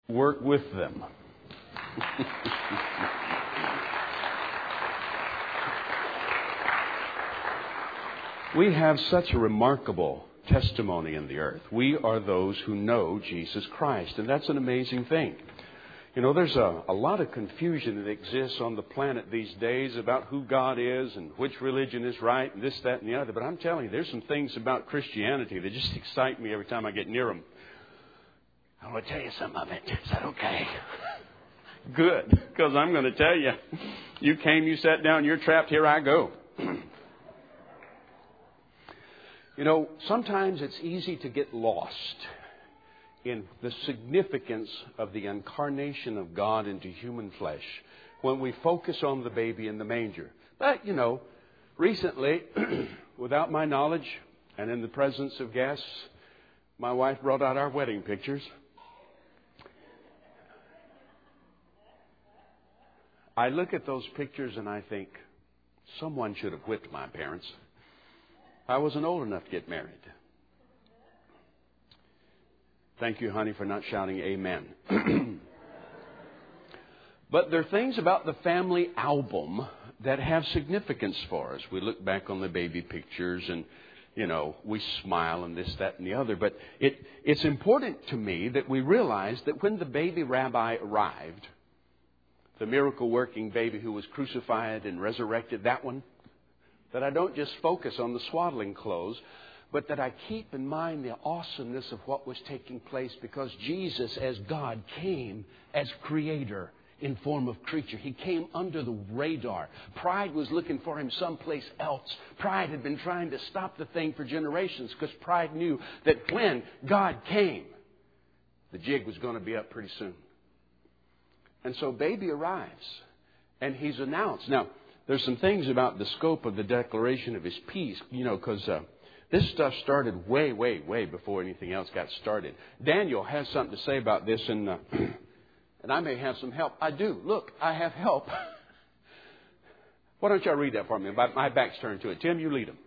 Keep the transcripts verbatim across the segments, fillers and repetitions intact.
Work with them. We have such a remarkable testimony in the earth. We are those who know Jesus Christ, and that's an amazing thing. You know, there's a, a lot of confusion that exists on the planet these days about who God is and which religion is right and this, that, and the other. But I'm telling you, there's some things about Christianity that just excite me every time I get near them. I want to tell you some of it. Is that okay? Good, because I'm going to tell you. You came, you sat down, you're trapped, here I go. You know, sometimes it's easy to get lost in the significance of the incarnation of God into human flesh when we focus on the baby in the manger. But, you know, recently, without my knowledge and in the presence of guests, my wife brought out our wedding pictures. I look at those pictures and I think, someone should have whipped my parents. I wasn't old enough to get married. Thank you, honey, for not shouting amen. But there are things about the family album that have significance for us. We look back on the baby pictures and, you know, we smile and this, that, and the other. But it, it's important to me that we realize that when the baby rabbi arrived, the miracle-working baby who was crucified and resurrected, that one, that I don't just focus on the swaddling clothes, but that I keep in mind the awesomeness of what was taking place, because Jesus, as God, came as creator in form of creature. He came under the radar. Pride was looking for him someplace else. Pride had been trying to stop the thing for generations, because pride knew that when God came, the jig was going to be up pretty soon. And so baby arrives, and he's announced. Now, there's some things about the scope of the declaration of his peace, you know, because uh, this stuff started way, way, way before anything else got started. Daniel has something to say about this, and uh, and I may have some help. I do. Look, I have help. Why don't y'all read that for me? My back's turned to it. Tim, you lead them.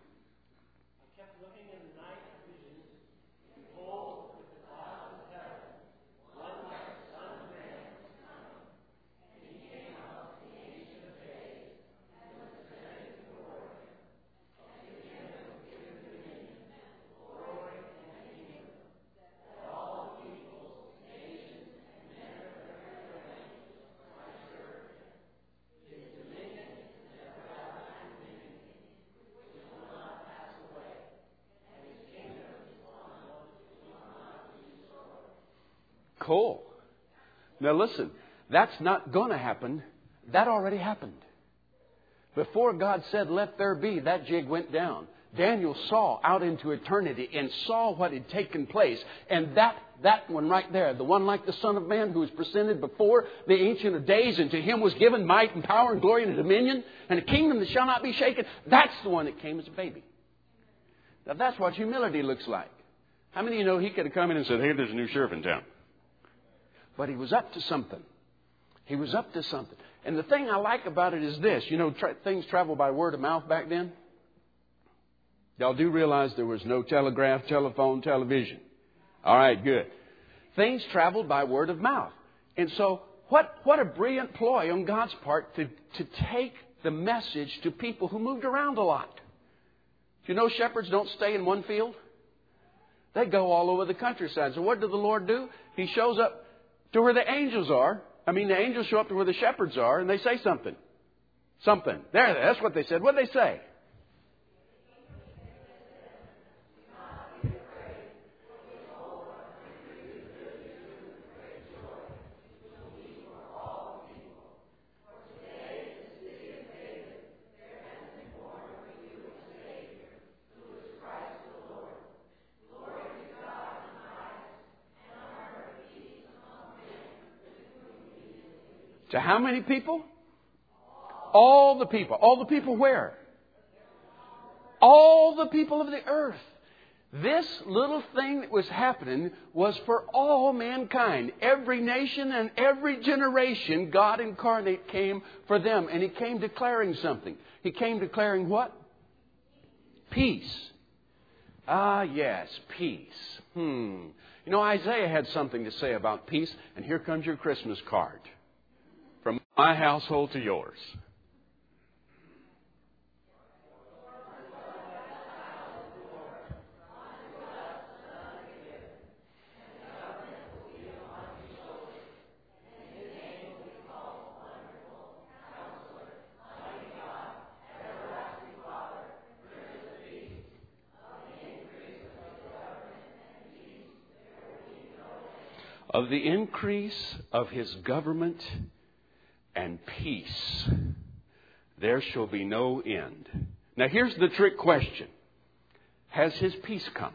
Cool. Now listen, that's not going to happen. That already happened. Before God said, let there be, that jig went down. Daniel saw out into eternity and saw what had taken place. And that, that one right there, the one like the Son of Man who was presented before the Ancient of Days, and to him was given might and power and glory and dominion and a kingdom that shall not be shaken. That's the one that came as a baby. Now that's what humility looks like. How many of you know he could have come in and said, hey, there's a new sheriff in town? But he was up to something. He was up to something. And the thing I like about it is this. You know, tra- things traveled by word of mouth back then. Y'all do realize there was no telegraph, telephone, television. All right, good. Things traveled by word of mouth. And so what, what a brilliant ploy on God's part to, to take the message to people who moved around a lot. Do you know shepherds don't stay in one field? They go all over the countryside. So what did the Lord do? He shows up to where the angels are. I mean, the angels show up to where the shepherds are, and they say something. Something. There, that's what they said. What did they say? To how many people? All the people. All the people where? All the people of the earth. This little thing that was happening was for all mankind. Every nation and every generation, God incarnate came for them. And He came declaring something. He came declaring what? Peace. Ah, yes, peace. Hmm. You know, Isaiah had something to say about peace, and here comes your Christmas card. From my household to yours. Of the increase of His government and peace, there shall be no end. Now here's the trick question. Has His peace come?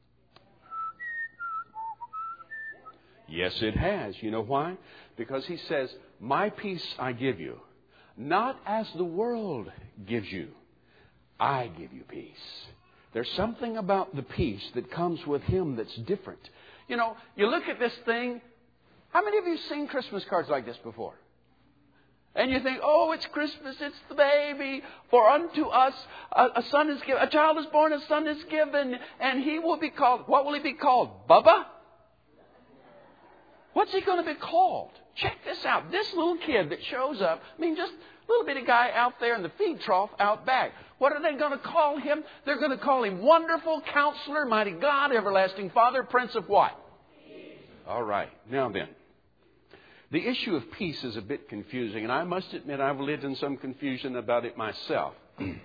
Yes, it has. You know why? Because He says, my peace I give you, not as the world gives you. I give you peace. There's something about the peace that comes with Him that's different. You know, you look at this thing. How many of you have seen Christmas cards like this before? And you think, oh, it's Christmas, it's the baby. For unto us a, a son is given, a child is born, a son is given, and He will be called, what will He be called? Bubba? What's He going to be called? Check this out. This little kid that shows up, I mean, just a little bitty guy out there in the feed trough out back. What are they going to call Him? They're going to call Him Wonderful Counselor, Mighty God, Everlasting Father, Prince of what? Peace. All right. Now then, the issue of peace is a bit confusing, and I must admit I've lived in some confusion about it myself.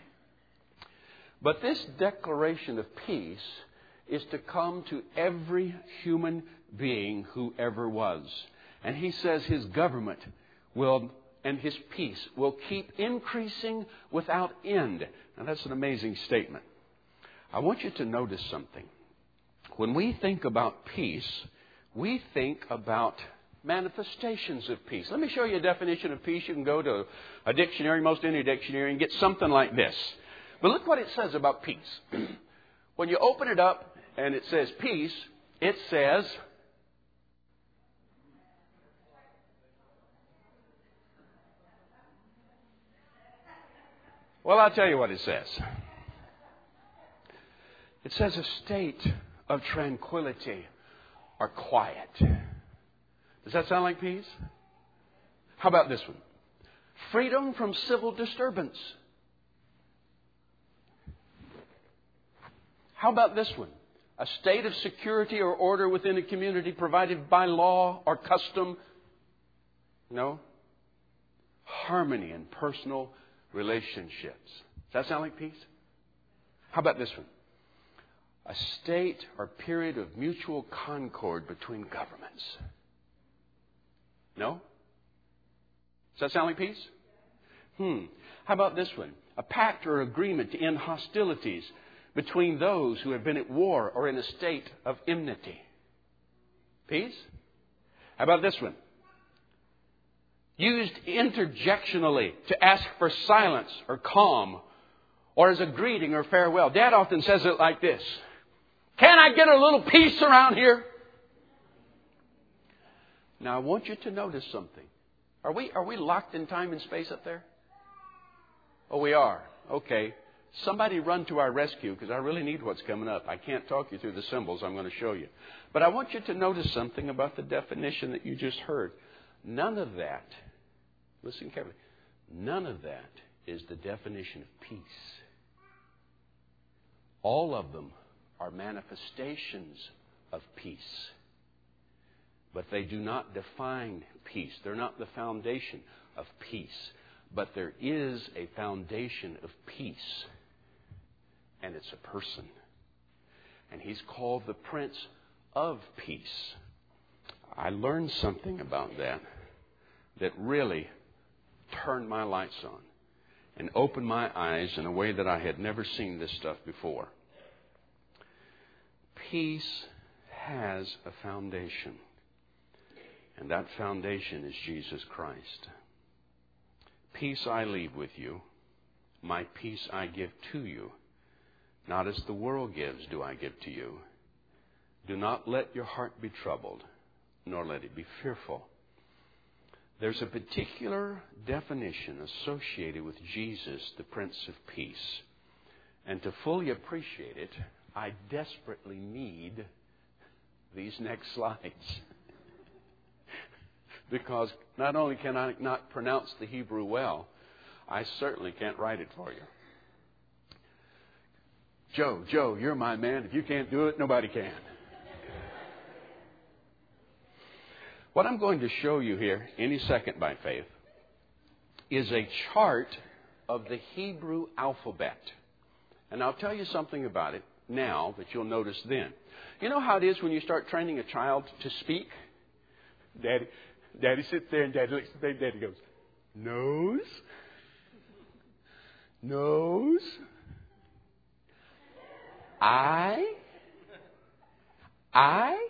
But this declaration of peace is to come to every human being who ever was. And He says His government will and His peace will keep increasing without end. Now that's an amazing statement. I want you to notice something. When we think about peace, we think about manifestations of peace. Let me show you a definition of peace. You can go to a dictionary, most any dictionary, and get something like this. But look what it says about peace. When you open it up and it says peace, it says, well, I'll tell you what it says. It says a state of tranquility or quiet. Does that sound like peace? How about this one? Freedom from civil disturbance. How about this one? A state of security or order within a community provided by law or custom. No. Harmony in personal relationships. Does that sound like peace? How about this one? A state or period of mutual concord between governments. No? Does that sound like peace? Hmm. How about this one? A pact or agreement to end hostilities between those who have been at war or in a state of enmity. Peace? How about this one? Used interjectionally to ask for silence or calm or as a greeting or farewell. Dad often says it like this. Can I get a little peace around here? Now I want you to notice something. Are we, are we locked in time and space up there? Oh, we are. Okay. Somebody run to our rescue because I really need what's coming up. I can't talk you through the symbols I'm going to show you. But I want you to notice something about the definition that you just heard. None of that, listen carefully, none of that is the definition of peace. All of them are manifestations of peace. But they do not define peace. They're not the foundation of peace. But there is a foundation of peace. And it's a person. And He's called the Prince of Peace. I learned something about that that really turned my lights on and opened my eyes in a way that I had never seen this stuff before. Peace has a foundation. And that foundation is Jesus Christ. Peace I leave with you. My peace I give to you. Not as the world gives do I give to you. Do not let your heart be troubled, nor let it be fearful. There's a particular definition associated with Jesus, the Prince of Peace. And to fully appreciate it, I desperately need these next slides. Because not only can I not pronounce the Hebrew well, I certainly can't write it for you. Joe, Joe, you're my man. If you can't do it, nobody can. What I'm going to show you here, any second by faith, is a chart of the Hebrew alphabet. And I'll tell you something about it now that you'll notice then. You know how it is when you start training a child to speak? Daddy, Daddy sits there and Daddy looks at the baby. Daddy goes, nose, nose, eye, eye.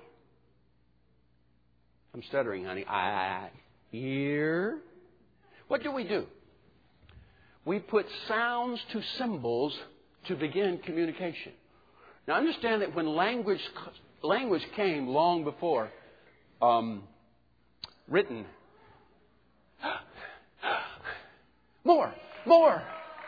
I'm stuttering, honey. Eye, ear. What do we do? We put sounds to symbols to begin communication. Now understand that when language language came long before um, written, more, more.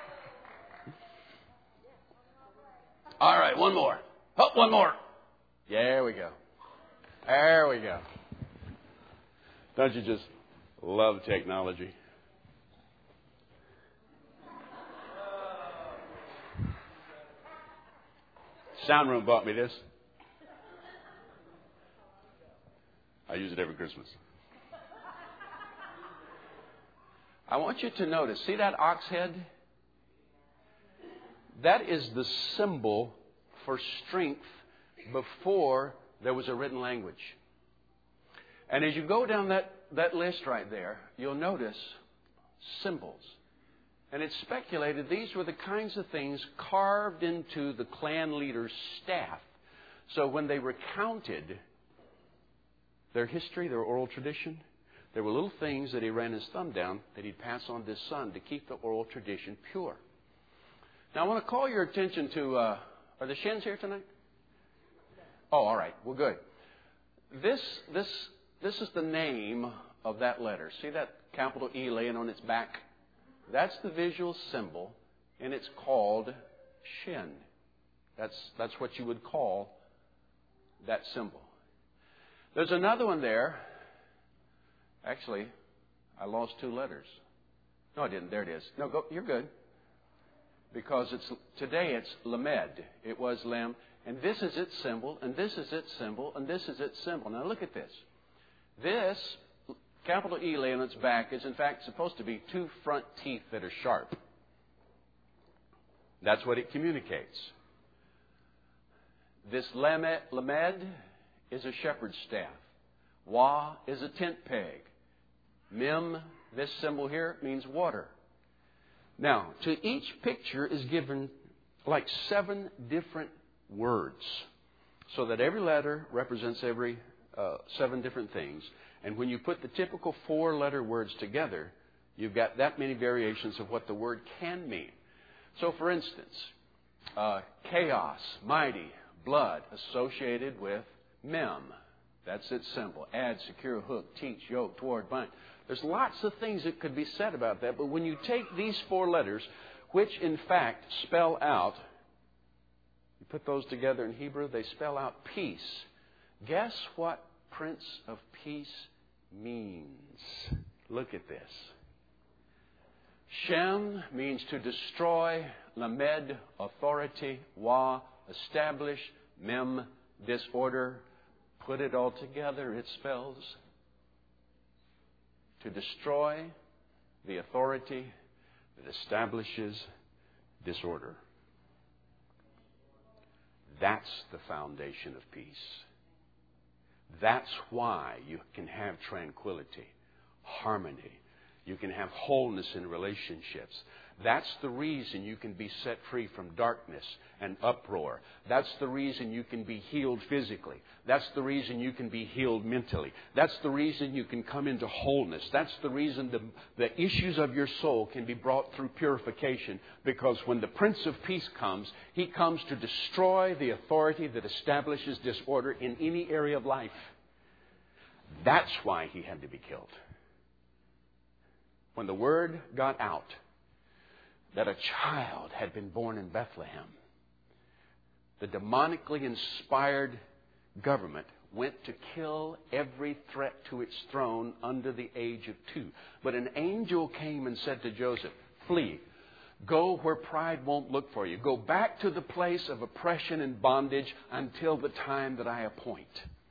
All right, one more. Oh, one more. There we go. There we go. Don't you just love technology? Sound room bought me this. I use it every Christmas. I want you to notice, see that ox head? That is the symbol for strength before there was a written language. And as you go down that, that list right there, you'll notice symbols. And it's speculated these were the kinds of things carved into the clan leader's staff. So when they recounted their history, their oral tradition, there were little things that he ran his thumb down that he'd pass on to his son to keep the oral tradition pure. Now I want to call your attention to, uh, are the Shins here tonight? Oh, all right. Well, good. This, this, this is the name of that letter. See that capital E laying on its back? That's the visual symbol, and it's called Shin. That's, that's what you would call that symbol. There's another one there. Actually, I lost two letters. No, I didn't. There it is. No, go, you're good. Because it's today it's Lamed. It was Lem. And this is its symbol, and this is its symbol, and this is its symbol. Now look at this. This capital E lay on its back is in fact supposed to be two front teeth that are sharp. That's what it communicates. This Lamed, Lamed is a shepherd's staff. Wa is a tent peg. Mem, this symbol here, means water. Now, to each picture is given like seven different words, so that every letter represents every uh, seven different things. And when you put the typical four-letter words together, you've got that many variations of what the word can mean. So, for instance, uh, chaos, mighty, blood, associated with mem. That's its symbol. Add, secure, hook, teach, yoke, toward, bind. There's lots of things that could be said about that, but when you take these four letters, which in fact spell out, you put those together in Hebrew, they spell out peace. Guess what Prince of Peace means? Look at this. Shem means to destroy, Lamed, authority, Wa, establish, Mem, disorder. Put it all together, it spells to destroy the authority that establishes disorder. That's the foundation of peace. That's why you can have tranquility, harmony. You can have wholeness in relationships. That's the reason you can be set free from darkness and uproar. That's the reason you can be healed physically. That's the reason you can be healed mentally. That's the reason you can come into wholeness. That's the reason the, the issues of your soul can be brought through purification. Because when the Prince of Peace comes, He comes to destroy the authority that establishes disorder in any area of life. That's why He had to be killed. When the word got out that a child had been born in Bethlehem, the demonically inspired government went to kill every threat to its throne under the age of two. But an angel came and said to Joseph, flee. Go where pride won't look for you. Go back to the place of oppression and bondage until the time that I appoint.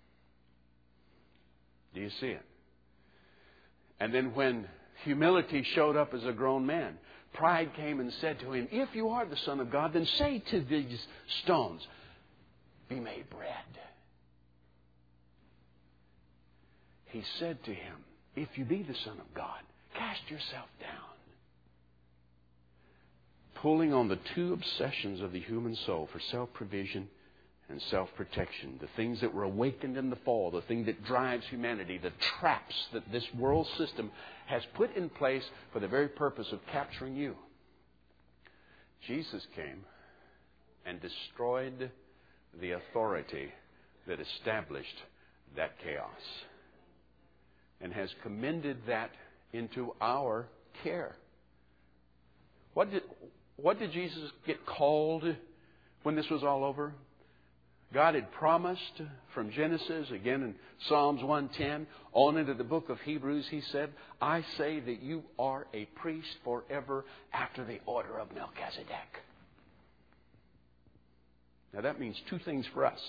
Do you see it? And then when humility showed up as a grown man, pride came and said to him, if you are the Son of God, then say to these stones, be made bread. He said to him, if you be the Son of God, cast yourself down. Pulling on the two obsessions of the human soul for self-provision and self-protection, the things that were awakened in the fall, the thing that drives humanity, the traps that this world system has put in place for the very purpose of capturing you. Jesus came and destroyed the authority that established that chaos and has commended that into our care. What did, what did Jesus get called when this was all over? God had promised from Genesis, again in Psalms one ten, on into the book of Hebrews, He said, I say that you are a priest forever after the order of Melchizedek. Now that means two things for us.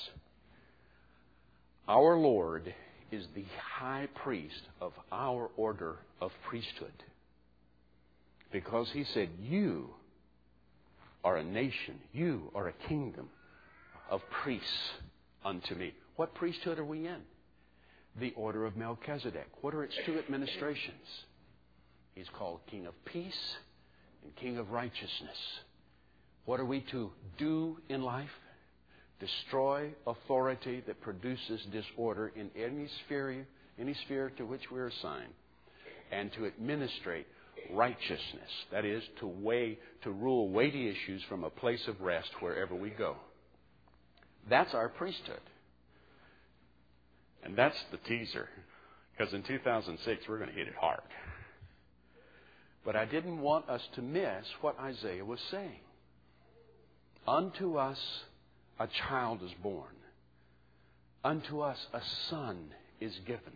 Our Lord is the high priest of our order of priesthood. Because He said, you are a nation, you are a kingdom of priests unto me. What priesthood are we in? The order of Melchizedek. What are its two administrations? He's called King of Peace and King of Righteousness. What are we to do in life? Destroy authority that produces disorder in any sphere, any sphere to which we're assigned, and to administrate righteousness. That is, to weigh, to rule weighty issues from a place of rest wherever we go. That's our priesthood. And that's the teaser. Because in two thousand six, we're going to hit it hard. But I didn't want us to miss what Isaiah was saying. Unto us a child is born. Unto us a son is given.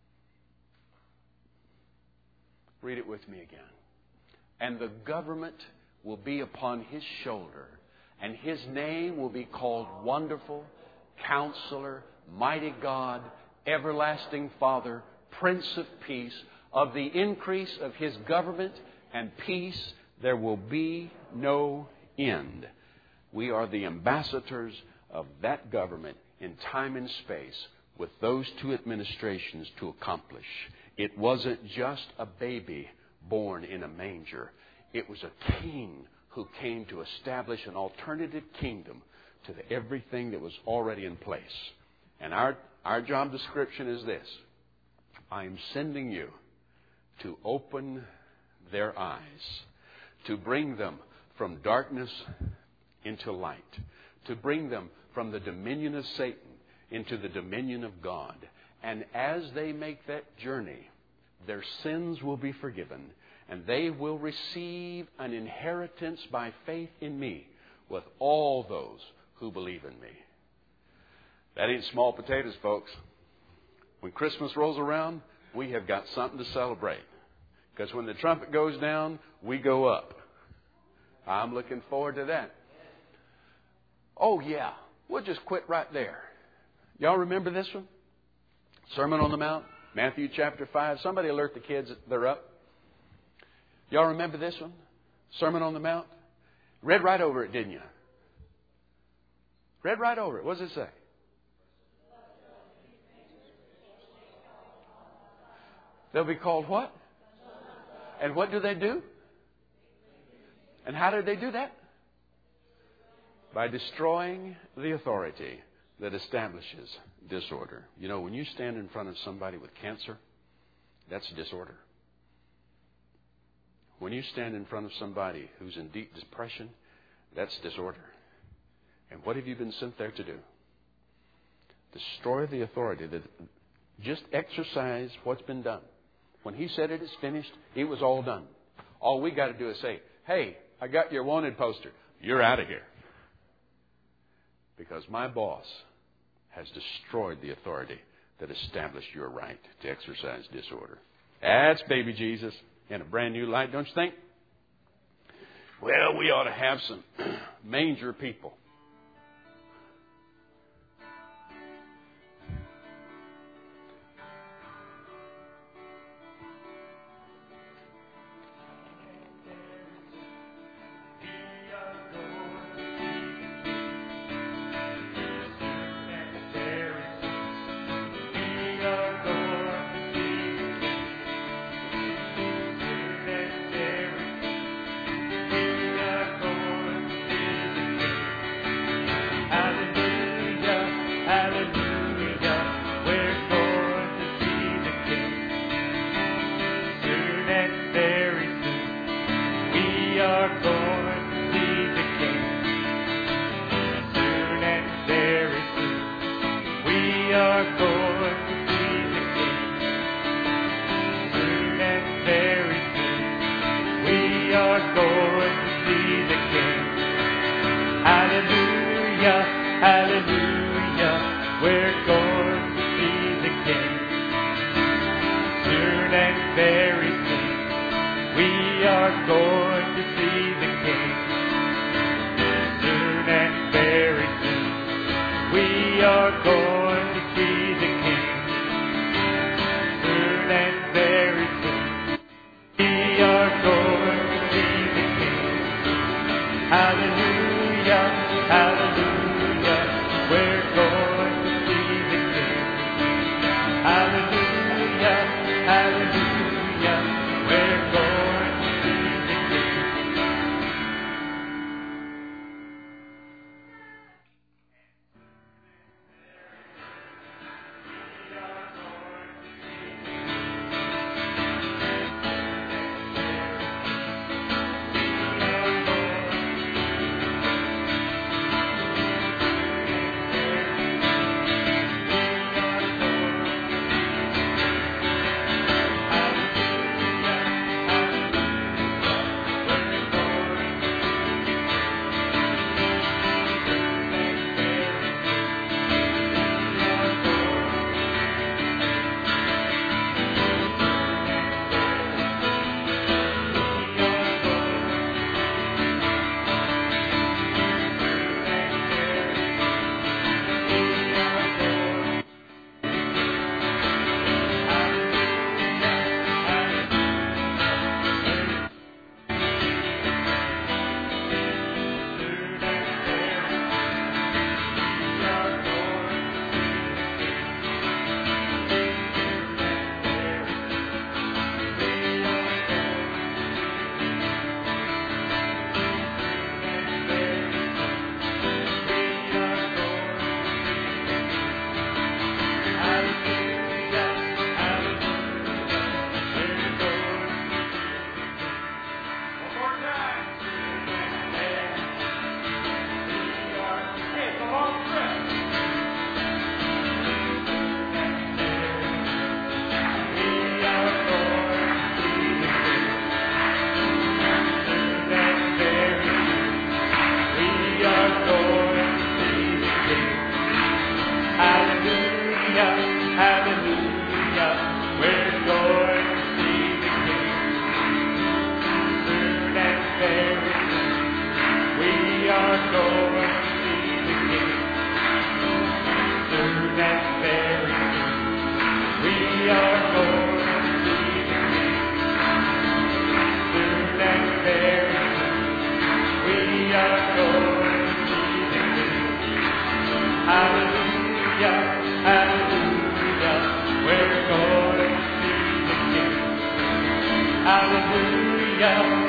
Read it with me again. And the government will be upon His shoulder, and His name will be called Wonderful, Counselor, Mighty God, Everlasting Father, Prince of Peace. Of the increase of His government and peace there will be no end. We are the ambassadors of that government in time and space with those two administrations to accomplish. It wasn't just a baby born in a manger. It was a king who came to establish an alternative kingdom to the, everything that was already in place. And our, our job description is this. I am sending you to open their eyes, to bring them from darkness into light, to bring them from the dominion of Satan into the dominion of God. And as they make that journey, their sins will be forgiven, and they will receive an inheritance by faith in me with all those who believe in me. That ain't small potatoes, folks. When Christmas rolls around, we have got something to celebrate. Because when the trumpet goes down, we go up. I'm looking forward to that. Oh, yeah. We'll just quit right there. Y'all remember this one? Sermon on the Mount, Matthew chapter five. Somebody alert the kids that they're up. Y'all remember this one? Sermon on the Mount? Read right over it, didn't you? Read right over it. What does it say? They'll be called what? And what do they do? And how do they do that? By destroying the authority that establishes disorder. You know, when you stand in front of somebody with cancer, that's disorder. When you stand in front of somebody who's in deep depression, that's disorder. And what have you been sent there to do? Destroy the authority. That just exercise what's been done. When He said it is finished, it was all done. All we got to do is say, hey, I got your wanted poster. You're out of here. Because my boss has destroyed the authority that established your right to exercise disorder. That's baby Jesus in a brand new light, don't you think? Well, we ought to have some manger people. Hallelujah.